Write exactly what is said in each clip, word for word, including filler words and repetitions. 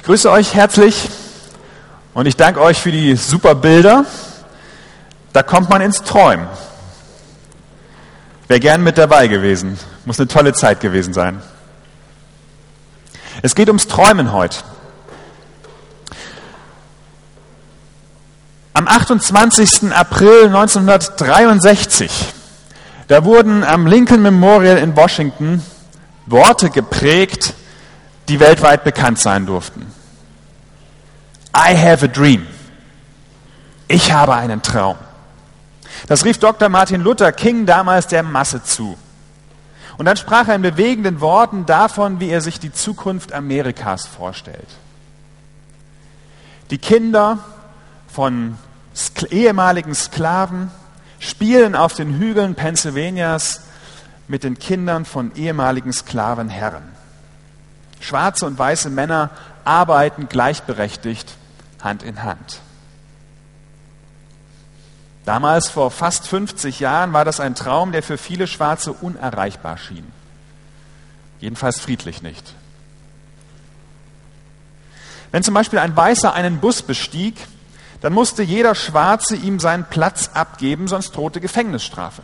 grüße euch herzlich und ich danke euch für die super Bilder. Da kommt man ins Träumen. Wäre gern mit dabei gewesen. Muss eine tolle Zeit gewesen sein. Es geht ums Träumen heute. Am achtundzwanzigsten April neunzehnhundertdreiundsechzig, da wurden am Lincoln Memorial in Washington Worte geprägt, die weltweit bekannt sein durften. I have a dream. Ich habe einen Traum. Das rief Doktor Martin Luther King damals der Masse zu. Und dann sprach er in bewegenden Worten davon, wie er sich die Zukunft Amerikas vorstellt. Die Kinder von Sk- ehemaligen Sklaven spielen auf den Hügeln Pennsylvanias mit den Kindern von ehemaligen Sklavenherren. Schwarze und weiße Männer arbeiten gleichberechtigt Hand in Hand. Damals, vor fast fünfzig Jahren, war das ein Traum, der für viele Schwarze unerreichbar schien. Jedenfalls friedlich nicht. Wenn zum Beispiel ein Weißer einen Bus bestieg, dann musste jeder Schwarze ihm seinen Platz abgeben, sonst drohte Gefängnisstrafe.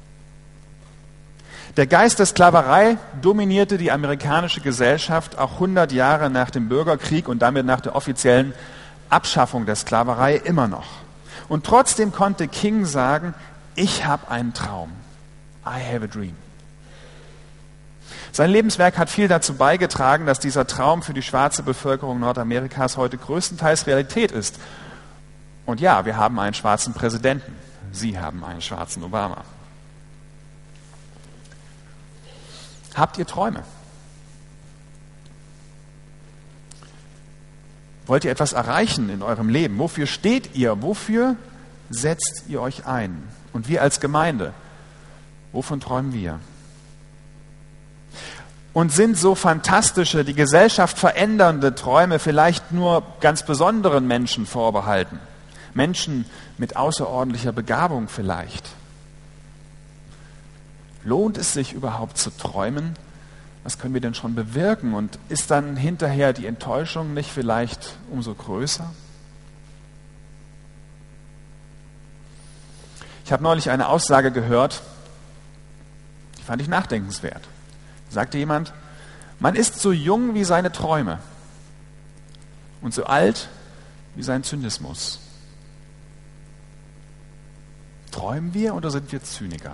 Der Geist der Sklaverei dominierte die amerikanische Gesellschaft auch hundert Jahre nach dem Bürgerkrieg und damit nach der offiziellen Abschaffung der Sklaverei immer noch. Und trotzdem konnte King sagen, ich habe einen Traum. I have a dream. Sein Lebenswerk hat viel dazu beigetragen, dass dieser Traum für die schwarze Bevölkerung Nordamerikas heute größtenteils Realität ist. Und ja, wir haben einen schwarzen Präsidenten. Sie haben einen schwarzen Obama. Habt ihr Träume? Wollt ihr etwas erreichen in eurem Leben? Wofür steht ihr? Wofür setzt ihr euch ein? Und wir als Gemeinde, wovon träumen wir? Und sind so fantastische, die Gesellschaft verändernde Träume vielleicht nur ganz besonderen Menschen vorbehalten? Menschen mit außerordentlicher Begabung vielleicht? Lohnt es sich überhaupt zu träumen? Was können wir denn schon bewirken? Und ist dann hinterher die Enttäuschung nicht vielleicht umso größer? Ich habe neulich eine Aussage gehört, die fand ich nachdenkenswert. Da sagte jemand, man ist so jung wie seine Träume und so alt wie sein Zynismus. Träumen wir oder sind wir Zyniker?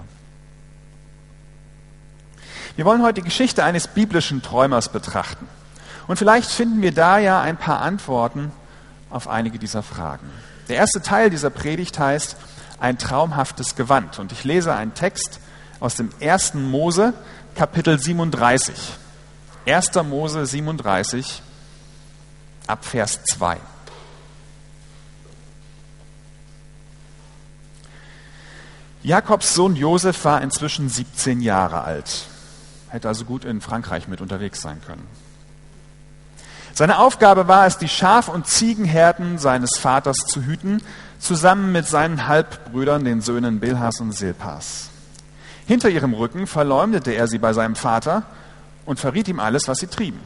Wir wollen heute die Geschichte eines biblischen Träumers betrachten. Und vielleicht finden wir da ja ein paar Antworten auf einige dieser Fragen. Der erste Teil dieser Predigt heißt ein traumhaftes Gewand. Und ich lese einen Text aus dem ersten Mose, Kapitel siebenunddreißig. erster Mose siebenunddreißig, ab Vers zwei. Jakobs Sohn Josef war inzwischen siebzehn Jahre alt. Hätte also gut in Frankreich mit unterwegs sein können. Seine Aufgabe war es, die Schaf- und Ziegenherden seines Vaters zu hüten, zusammen mit seinen Halbbrüdern, den Söhnen Bilhas und Silpas. Hinter ihrem Rücken verleumdete er sie bei seinem Vater und verriet ihm alles, was sie trieben.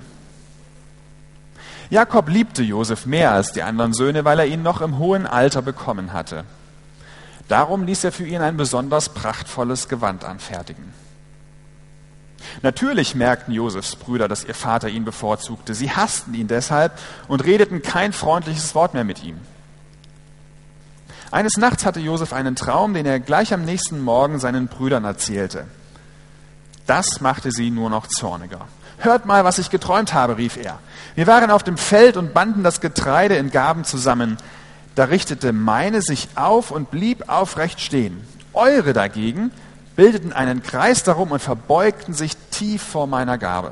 Jakob liebte Josef mehr als die anderen Söhne, weil er ihn noch im hohen Alter bekommen hatte. Darum ließ er für ihn ein besonders prachtvolles Gewand anfertigen. Natürlich merkten Josefs Brüder, dass ihr Vater ihn bevorzugte. Sie hassten ihn deshalb und redeten kein freundliches Wort mehr mit ihm. Eines Nachts hatte Josef einen Traum, den er gleich am nächsten Morgen seinen Brüdern erzählte. Das machte sie nur noch zorniger. Hört mal, was ich geträumt habe, rief er. Wir waren auf dem Feld und banden das Getreide in Garben zusammen. Da richtete meine sich auf und blieb aufrecht stehen. Eure dagegen bildeten einen Kreis darum und verbeugten sich tief vor meiner Garbe.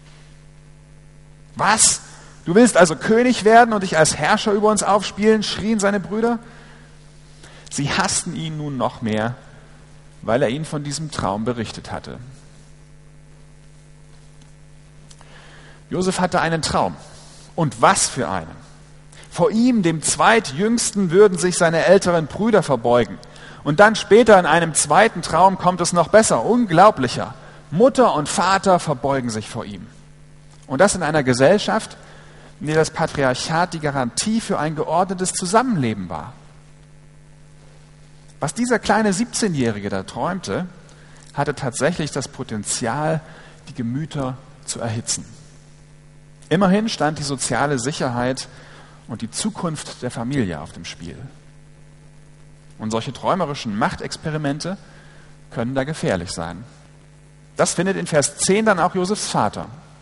Was? Du willst also König werden und dich als Herrscher über uns aufspielen? Schrien seine Brüder. Sie hassten ihn nun noch mehr, weil er ihnen von diesem Traum berichtet hatte. Josef hatte einen Traum. Und was für einen? Vor ihm, dem Zweitjüngsten, würden sich seine älteren Brüder verbeugen. Und dann später in einem zweiten Traum kommt es noch besser, unglaublicher. Mutter und Vater verbeugen sich vor ihm. Und das in einer Gesellschaft, in der das Patriarchat die Garantie für ein geordnetes Zusammenleben war. Was dieser kleine siebzehnjährige da träumte, hatte tatsächlich das Potenzial, die Gemüter zu erhitzen. Immerhin stand die soziale Sicherheit und die Zukunft der Familie auf dem Spiel. Und solche träumerischen Machtexperimente können da gefährlich sein. Das findet in Vers zehn dann auch Josefs Vater.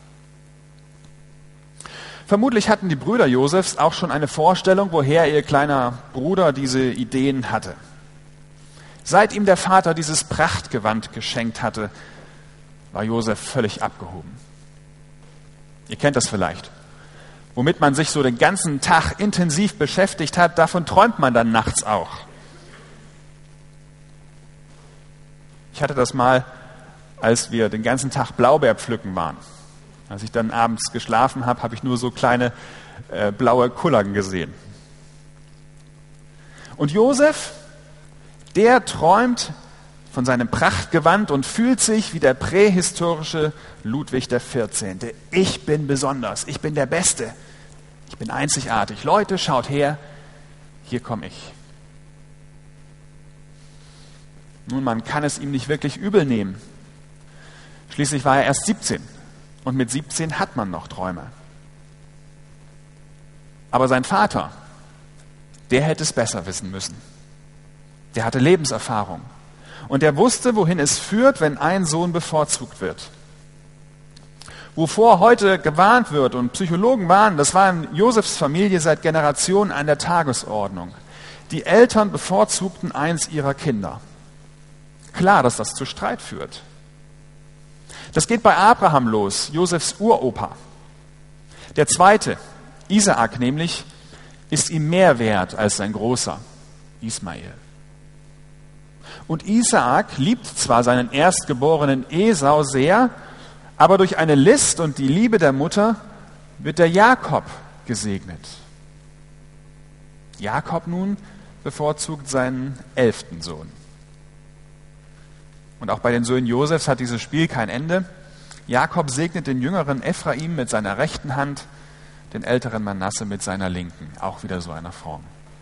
Vermutlich hatten die Brüder Josefs auch schon eine Vorstellung, woher ihr kleiner Bruder diese Ideen hatte. Seit ihm der Vater dieses Prachtgewand geschenkt hatte, war Josef völlig abgehoben. Ihr kennt das vielleicht. Womit man sich so den ganzen Tag intensiv beschäftigt hat, davon träumt man dann nachts auch. Ich hatte das mal, als wir den ganzen Tag Blaubeer pflücken waren. Als ich dann abends geschlafen habe, habe ich nur so kleine äh, blaue Kullern gesehen. Und Josef, der träumt von seinem Prachtgewand und fühlt sich wie der prähistorische Ludwig der vierzehnte. Ich bin besonders, ich bin der Beste, ich bin einzigartig. Leute, schaut her, hier komme ich. Nun, man kann es ihm nicht wirklich übel nehmen. Schließlich war er erst siebzehn und mit siebzehn hat man noch Träume. Aber sein Vater, der hätte es besser wissen müssen. Der hatte Lebenserfahrung und er wusste, wohin es führt, wenn ein Sohn bevorzugt wird. Wovor heute gewarnt wird und Psychologen warnen, das war in Josefs Familie seit Generationen an der Tagesordnung. Die Eltern bevorzugten eins ihrer Kinder. Klar, dass das zu Streit führt. Das geht bei Abraham los, Josefs Uropa. Der zweite, Isaak nämlich, ist ihm mehr wert als sein Großer, Ismael. Und Isaak liebt zwar seinen erstgeborenen Esau sehr, aber durch eine List und die Liebe der Mutter wird der Jakob gesegnet. Jakob nun bevorzugt seinen elften Sohn. Und auch bei den Söhnen Josefs hat dieses Spiel kein Ende. Jakob segnet den jüngeren Ephraim mit seiner rechten Hand, den älteren Manasse mit seiner linken. Auch wieder so einer Form.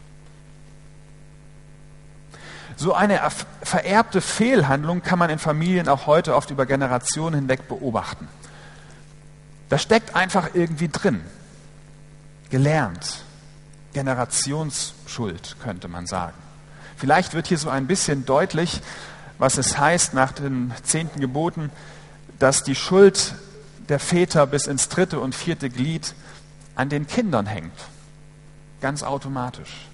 So eine vererbte Fehlhandlung kann man in Familien auch heute oft über Generationen hinweg beobachten. Das steckt einfach irgendwie drin. Gelernt. Generationsschuld, könnte man sagen. Vielleicht wird hier so ein bisschen deutlich, was es heißt nach den zehnten Geboten, dass die Schuld der Väter bis ins dritte und vierte Glied an den Kindern hängt. Ganz automatisch.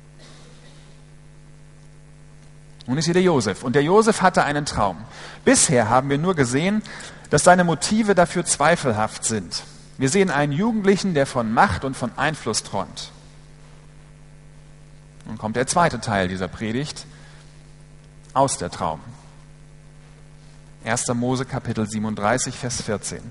Nun ist hier der Josef. Und der Josef hatte einen Traum. Bisher haben wir nur gesehen, dass seine Motive dafür zweifelhaft sind. Wir sehen einen Jugendlichen, der von Macht und von Einfluss träumt. Nun kommt der zweite Teil dieser Predigt aus der Traum. erster Mose Kapitel siebenunddreißig, Vers vierzehn.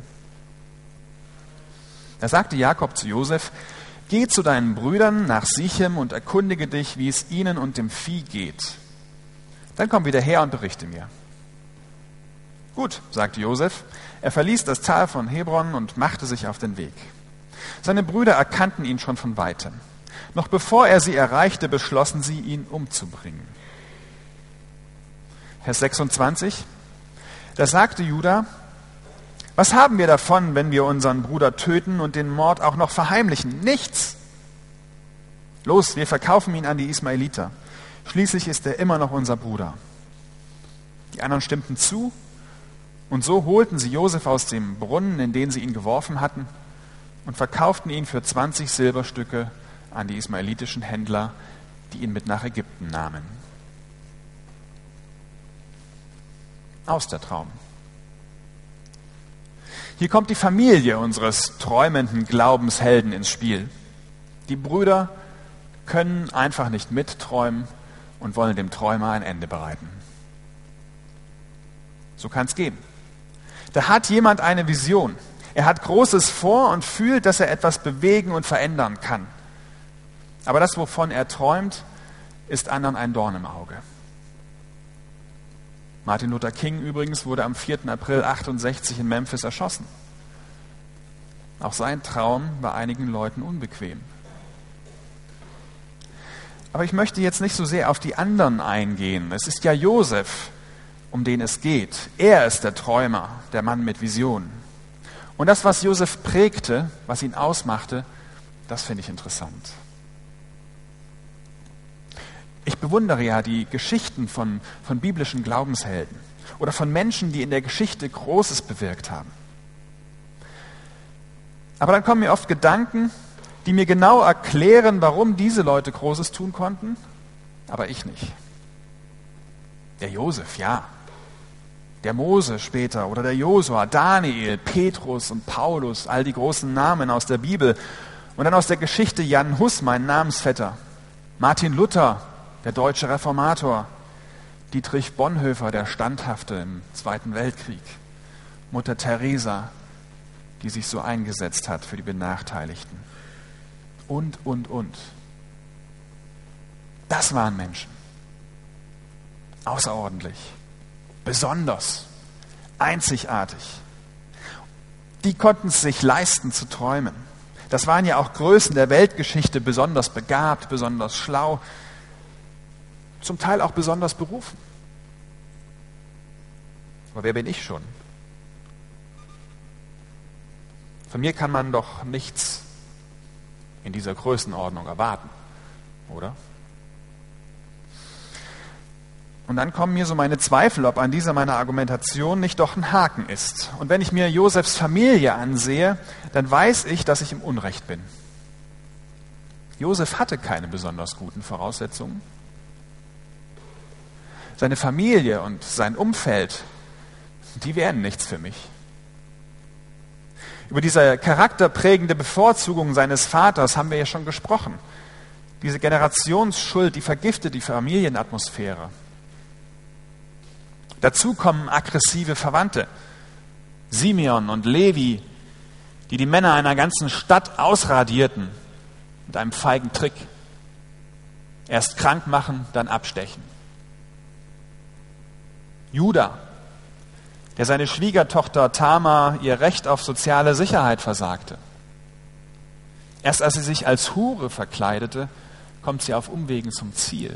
Da sagte Jakob zu Josef: Geh zu deinen Brüdern nach Sichem und erkundige dich, wie es ihnen und dem Vieh geht. Dann komm wieder her und berichte mir. Gut, sagte Josef. Er verließ das Tal von Hebron und machte sich auf den Weg. Seine Brüder erkannten ihn schon von weitem. Noch bevor er sie erreichte, beschlossen sie, ihn umzubringen. Vers sechsundzwanzig. Da sagte Juda: Was haben wir davon, wenn wir unseren Bruder töten und den Mord auch noch verheimlichen? Nichts. Los, wir verkaufen ihn an die Ismaeliter. Schließlich ist er immer noch unser Bruder. Die anderen stimmten zu, und so holten sie Josef aus dem Brunnen, in den sie ihn geworfen hatten, und verkauften ihn für zwanzig Silberstücke an die ismaelitischen Händler, die ihn mit nach Ägypten nahmen. Aus der Traum. Hier kommt die Familie unseres träumenden Glaubenshelden ins Spiel. Die Brüder können einfach nicht mitträumen und wollen dem Träumer ein Ende bereiten. So kann es gehen. Da hat jemand eine Vision. Er hat Großes vor und fühlt, dass er etwas bewegen und verändern kann. Aber das, wovon er träumt, ist anderen ein Dorn im Auge. Martin Luther King übrigens wurde am vierten April achtundsechzig in Memphis erschossen. Auch sein Traum war einigen Leuten unbequem. Aber ich möchte jetzt nicht so sehr auf die anderen eingehen. Es ist ja Josef, um den es geht. Er ist der Träumer, der Mann mit Visionen. Und das, was Josef prägte, was ihn ausmachte, das finde ich interessant. Ich bewundere ja die Geschichten von, von biblischen Glaubenshelden oder von Menschen, die in der Geschichte Großes bewirkt haben. Aber dann kommen mir oft Gedanken, die mir genau erklären, warum diese Leute Großes tun konnten, aber ich nicht. Der Josef, ja. Der Mose später oder der Josua, Daniel, Petrus und Paulus, all die großen Namen aus der Bibel. Und dann aus der Geschichte Jan Hus, mein Namensvetter, Martin Luther, der deutsche Reformator, Dietrich Bonhoeffer, der Standhafte im Zweiten Weltkrieg, Mutter Teresa, die sich so eingesetzt hat für die Benachteiligten. Und, und, und. Das waren Menschen. Außerordentlich. Besonders. Einzigartig. Die konnten es sich leisten zu träumen. Das waren ja auch Größen der Weltgeschichte, besonders begabt, besonders schlau, zum Teil auch besonders berufen. Aber wer bin ich schon? Von mir kann man doch nichts in dieser Größenordnung erwarten, oder? Und dann kommen mir so meine Zweifel, ob an dieser meiner Argumentation nicht doch ein Haken ist. Und wenn ich mir Josefs Familie ansehe, dann weiß ich, dass ich im Unrecht bin. Josef hatte keine besonders guten Voraussetzungen. Seine Familie und sein Umfeld, die wären nichts für mich. Über diese charakterprägende Bevorzugung seines Vaters haben wir ja schon gesprochen. Diese Generationsschuld, die vergiftet die Familienatmosphäre. Dazu kommen aggressive Verwandte, Simeon und Levi, die die Männer einer ganzen Stadt ausradierten mit einem feigen Trick. Erst krank machen, dann abstechen. Juda, der seine Schwiegertochter Tamar ihr Recht auf soziale Sicherheit versagte. Erst als sie sich als Hure verkleidete, kommt sie auf Umwegen zum Ziel.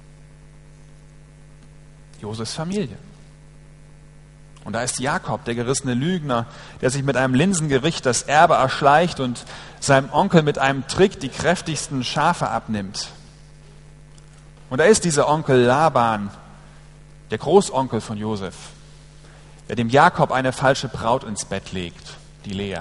Josefs Familie. Und da ist Jakob, der gerissene Lügner, der sich mit einem Linsengericht das Erbe erschleicht und seinem Onkel mit einem Trick die kräftigsten Schafe abnimmt. Und da ist dieser Onkel Laban, der Großonkel von Josef, der dem Jakob eine falsche Braut ins Bett legt, die Lea.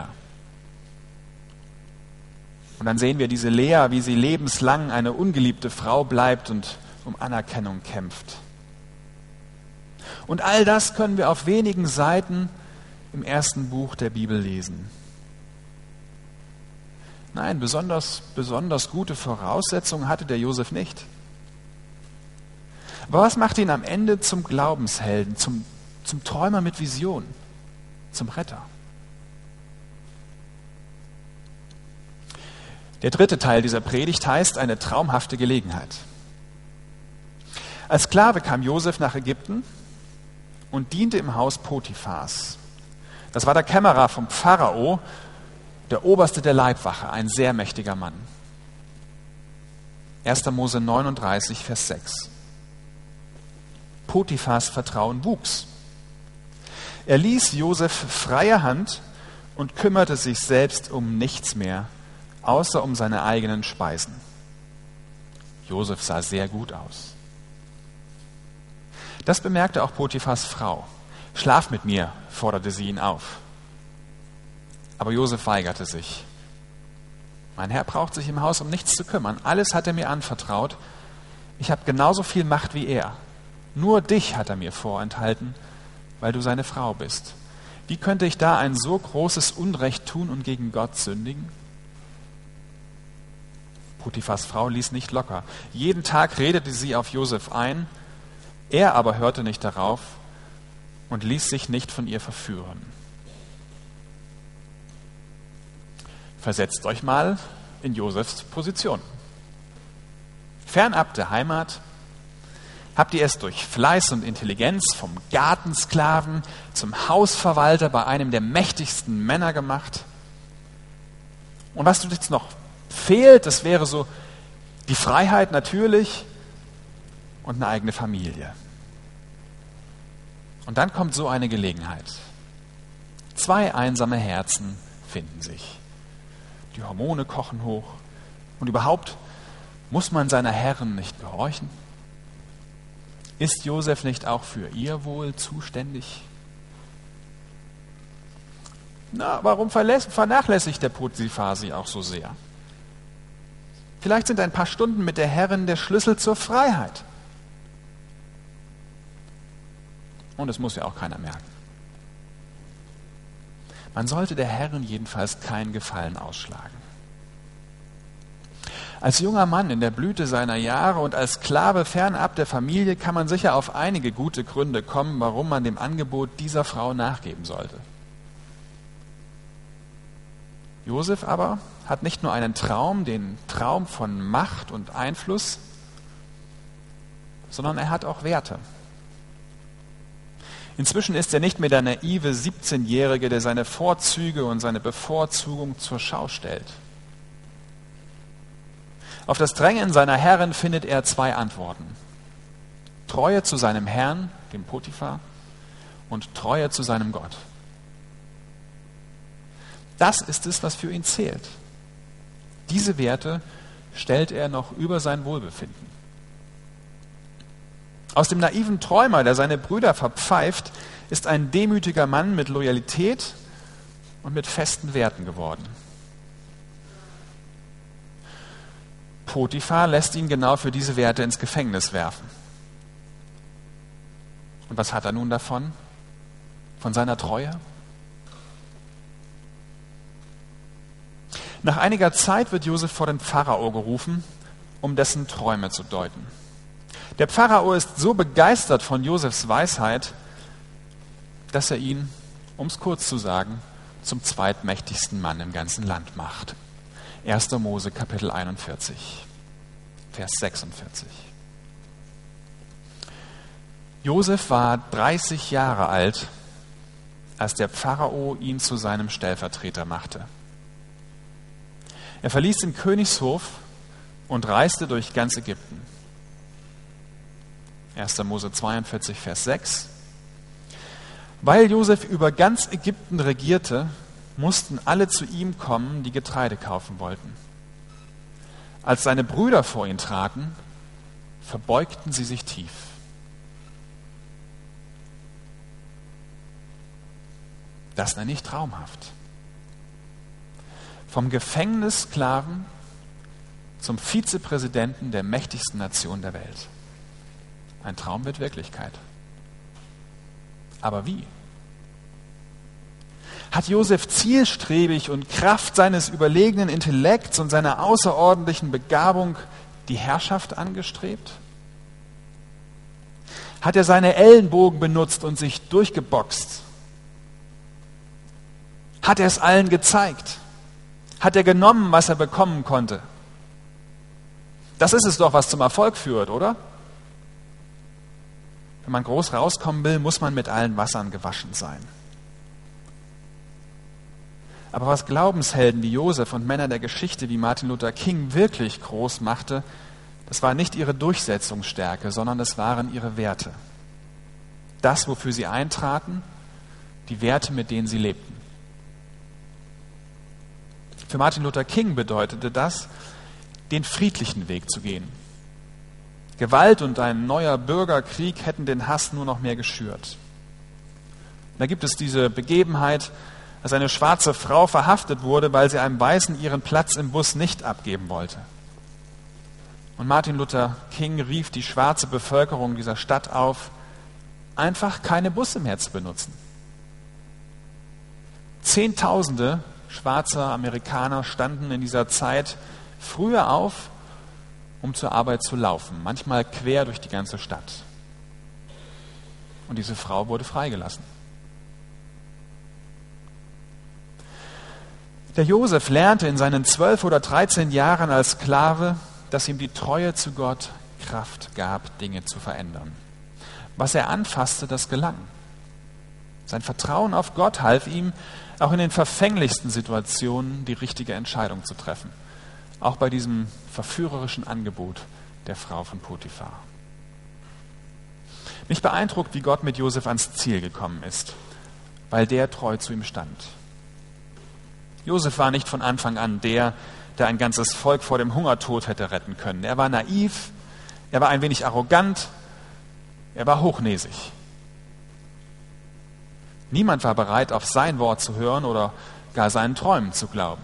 Und dann sehen wir diese Lea, wie sie lebenslang eine ungeliebte Frau bleibt und um Anerkennung kämpft. Und all das können wir auf wenigen Seiten im ersten Buch der Bibel lesen. Nein, besonders, besonders gute Voraussetzungen hatte der Josef nicht. Aber was macht ihn am Ende zum Glaubenshelden, zum, zum Träumer mit Vision, zum Retter? Der dritte Teil dieser Predigt heißt eine traumhafte Gelegenheit. Als Sklave kam Josef nach Ägypten und diente im Haus Potiphars. Das war der Kämmerer vom Pharao, der Oberste der Leibwache, ein sehr mächtiger Mann. erster Mose neununddreißig, Vers sechs. Potiphars Vertrauen wuchs. Er ließ Josef freie Hand und kümmerte sich selbst um nichts mehr, außer um seine eigenen Speisen. Josef sah sehr gut aus. Das bemerkte auch Potiphars Frau. Schlaf mit mir, forderte sie ihn auf. Aber Josef weigerte sich. Mein Herr braucht sich im Haus um nichts zu kümmern. Alles hat er mir anvertraut. Ich habe genauso viel Macht wie er. Nur dich hat er mir vorenthalten, weil du seine Frau bist. Wie könnte ich da ein so großes Unrecht tun und gegen Gott sündigen? Potiphars Frau ließ nicht locker. Jeden Tag redete sie auf Josef ein. Er aber hörte nicht darauf und ließ sich nicht von ihr verführen. Versetzt euch mal in Josefs Position. Fernab der Heimat habt ihr es durch Fleiß und Intelligenz vom Gartensklaven zum Hausverwalter bei einem der mächtigsten Männer gemacht. Und was jetzt noch fehlt, das wäre so die Freiheit natürlich und eine eigene Familie. Und dann kommt so eine Gelegenheit. Zwei einsame Herzen finden sich. Die Hormone kochen hoch. Und überhaupt, muss man seiner Herren nicht gehorchen? Ist Josef nicht auch für ihr Wohl zuständig? Na, warum vernachlässigt der Potiphar sie auch so sehr? Vielleicht sind ein paar Stunden mit der Herrin der Schlüssel zur Freiheit. Und es muss ja auch keiner merken. Man sollte der Herrin jedenfalls keinen Gefallen ausschlagen. Als junger Mann in der Blüte seiner Jahre und als Sklave fernab der Familie kann man sicher auf einige gute Gründe kommen, warum man dem Angebot dieser Frau nachgeben sollte. Josef aber hat nicht nur einen Traum, den Traum von Macht und Einfluss, sondern er hat auch Werte. Inzwischen ist er nicht mehr der naive siebzehnjährige, der seine Vorzüge und seine Bevorzugung zur Schau stellt. Auf das Drängen seiner Herrin findet er zwei Antworten. Treue zu seinem Herrn, dem Potiphar, und Treue zu seinem Gott. Das ist es, was für ihn zählt. Diese Werte stellt er noch über sein Wohlbefinden. Aus dem naiven Träumer, der seine Brüder verpfeift, ist ein demütiger Mann mit Loyalität und mit festen Werten geworden. Potiphar lässt ihn genau für diese Werte ins Gefängnis werfen. Und was hat er nun davon? Von seiner Treue? Nach einiger Zeit wird Josef vor den Pharao gerufen, um dessen Träume zu deuten. Der Pharao ist so begeistert von Josefs Weisheit, dass er ihn, um es kurz zu sagen, zum zweitmächtigsten Mann im ganzen Land macht. erster Mose Kapitel einundvierzig, Vers sechsundvierzig. Josef war dreißig Jahre alt, als der Pharao ihn zu seinem Stellvertreter machte. Er verließ den Königshof und reiste durch ganz Ägypten. erster Mose zweiundvierzig, Vers sechs. Weil Josef über ganz Ägypten regierte, mussten alle zu ihm kommen, die Getreide kaufen wollten. Als seine Brüder vor ihn traten, verbeugten sie sich tief. Das nenne ich traumhaft. Vom Gefängnissklaven zum Vizepräsidenten der mächtigsten Nation der Welt. Ein Traum wird Wirklichkeit. Aber wie? Hat Josef zielstrebig und Kraft seines überlegenen Intellekts und seiner außerordentlichen Begabung die Herrschaft angestrebt? Hat er seine Ellenbogen benutzt und sich durchgeboxt? Hat er es allen gezeigt? Hat er genommen, was er bekommen konnte? Das ist es doch, was zum Erfolg führt, oder? Wenn man groß rauskommen will, muss man mit allen Wassern gewaschen sein. Aber was Glaubenshelden wie Josef und Männer der Geschichte wie Martin Luther King wirklich groß machte, das war nicht ihre Durchsetzungsstärke, sondern das waren ihre Werte. Das, wofür sie eintraten, die Werte, mit denen sie lebten. Für Martin Luther King bedeutete das, den friedlichen Weg zu gehen. Gewalt und ein neuer Bürgerkrieg hätten den Hass nur noch mehr geschürt. Da gibt es diese Begebenheit, als eine schwarze Frau verhaftet wurde, weil sie einem Weißen ihren Platz im Bus nicht abgeben wollte. Und Martin Luther King rief die schwarze Bevölkerung dieser Stadt auf, einfach keine Busse mehr zu benutzen. Zehntausende schwarze Amerikaner standen in dieser Zeit früher auf, um zur Arbeit zu laufen, manchmal quer durch die ganze Stadt. Und diese Frau wurde freigelassen. Der Josef lernte in seinen zwölf oder dreizehn Jahren als Sklave, dass ihm die Treue zu Gott Kraft gab, Dinge zu verändern. Was er anfasste, das gelang. Sein Vertrauen auf Gott half ihm, auch in den verfänglichsten Situationen die richtige Entscheidung zu treffen. Auch bei diesem verführerischen Angebot der Frau von Potiphar. Mich beeindruckt, wie Gott mit Josef ans Ziel gekommen ist, weil der treu zu ihm stand. Josef war nicht von Anfang an der, der ein ganzes Volk vor dem Hungertod hätte retten können. Er war naiv, er war ein wenig arrogant, er war hochnäsig. Niemand war bereit, auf sein Wort zu hören oder gar seinen Träumen zu glauben.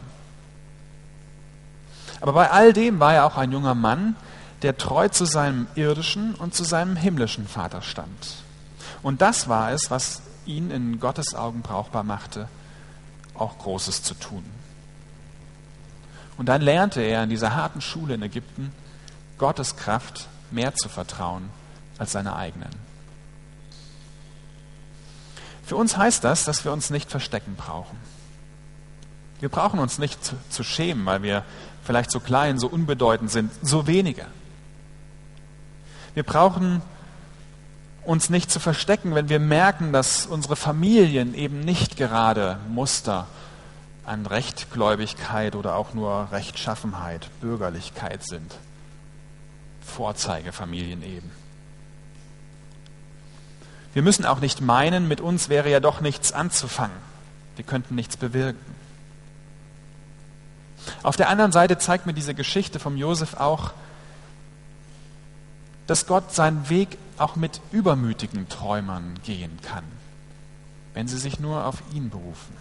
Aber bei all dem war er auch ein junger Mann, der treu zu seinem irdischen und zu seinem himmlischen Vater stand. Und das war es, was ihn in Gottes Augen brauchbar machte, auch Großes zu tun. Und dann lernte er in dieser harten Schule in Ägypten, Gottes Kraft mehr zu vertrauen als seiner eigenen. Für uns heißt das, dass wir uns nicht verstecken brauchen. Wir brauchen uns nicht zu, zu schämen, weil wir vielleicht so klein, so unbedeutend sind, so wenige. Wir brauchen uns nicht zu verstecken, wenn wir merken, dass unsere Familien eben nicht gerade Muster an Rechtgläubigkeit oder auch nur Rechtschaffenheit, Bürgerlichkeit sind. Vorzeigefamilien eben. Wir müssen auch nicht meinen, mit uns wäre ja doch nichts anzufangen. Wir könnten nichts bewirken. Auf der anderen Seite zeigt mir diese Geschichte vom Josef auch, dass Gott seinen Weg auch mit übermütigen Träumern gehen kann, wenn sie sich nur auf ihn berufen.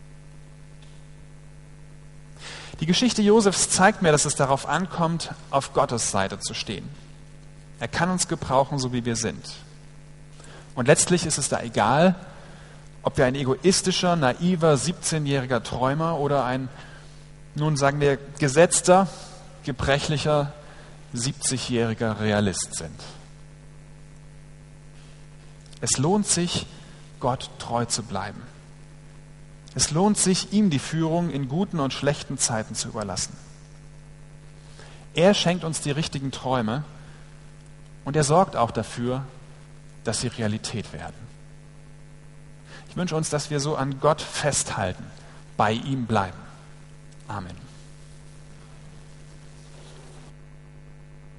Die Geschichte Josefs zeigt mir, dass es darauf ankommt, auf Gottes Seite zu stehen. Er kann uns gebrauchen, so wie wir sind. Und letztlich ist es da egal, ob wir ein egoistischer, naiver, siebzehnjähriger Träumer oder ein, nun sagen wir, gesetzter, gebrechlicher, siebzigjähriger Realist sind. Es lohnt sich, Gott treu zu bleiben. Es lohnt sich, ihm die Führung in guten und schlechten Zeiten zu überlassen. Er schenkt uns die richtigen Träume und er sorgt auch dafür, dass sie Realität werden. Ich wünsche uns, dass wir so an Gott festhalten, bei ihm bleiben. Amen.